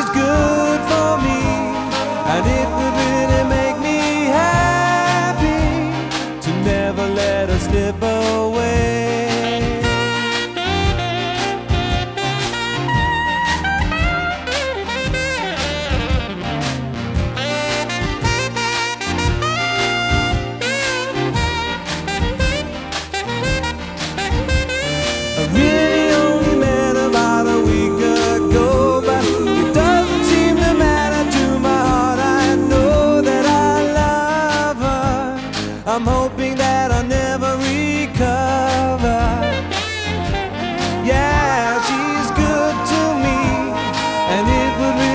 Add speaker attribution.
Speaker 1: she's good for me, and it would really make me happy to never let her slip away. I really only met about a week ago, but it doesn't seem to matter to my heart. I know that I love her. I'm hoping that I'll never recover. Yeah, she's good to me, and it would really